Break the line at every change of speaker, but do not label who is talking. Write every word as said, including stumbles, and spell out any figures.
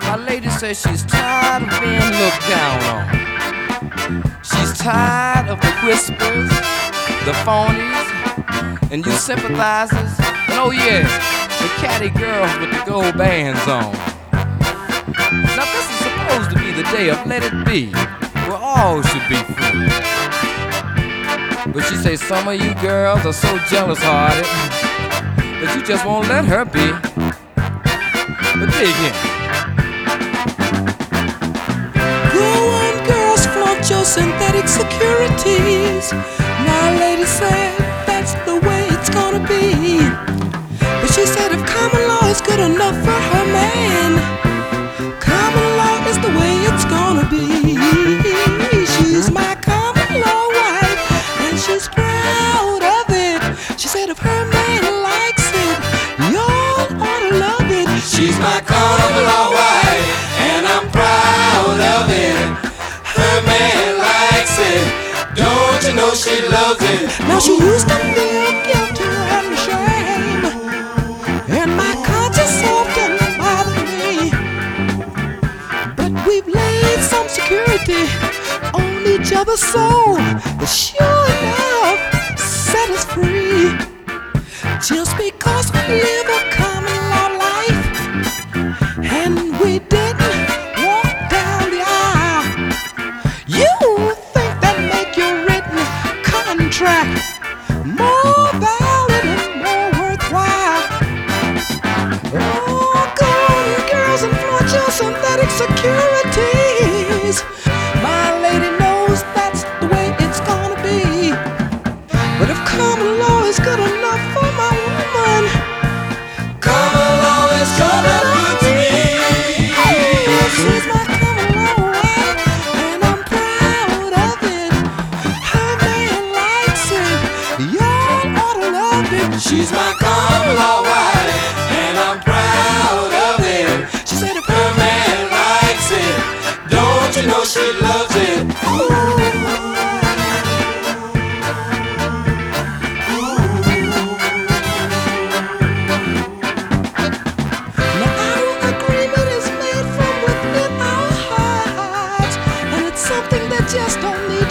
My lady says she's tired of being looked down on. She's tired of the whispers, the phonies, and you sympathizers. And oh yeah, the catty girls with the gold bands on. Now this is supposed to be the day of Let It Be, where all should be free. But she says some of you girls are so jealous-hearted that you just won't let her be. But dig in.
Go on, girls, flaunt your synthetic securities. My lady said that's the way it's gonna be. But she said if common law is good enough for her man, common law is the way it's gonna be. She's my common law wife, and she's proud of it. She said if her man likes it, y'all ought to love it.
She's my common law wife, and I'm proud of it. Her man likes it, don't you know she loves it.
Now she used to feel guilty and shame, and my conscience often bothered me. But we've laid some security on each other's soul that sure enough set us free. Just because we live a common law life and we didn't walk down the aisle, you think that make your written contract more valid and more worthwhile. Oh, go on, you girls, and flaunt your synthetic securities. My lady knows that's the way it's gonna be. But if common law is good enough for my woman,
Common law is good enough to me.
she's my common law wife, and I'm proud of it. Her man likes it, y'all ought to love it.
She's my common law wife, and I'm proud of it.
She said if
Her man likes it, don't you know she loves it.
Now our agreement is made from within our hearts, and it's something that just don't need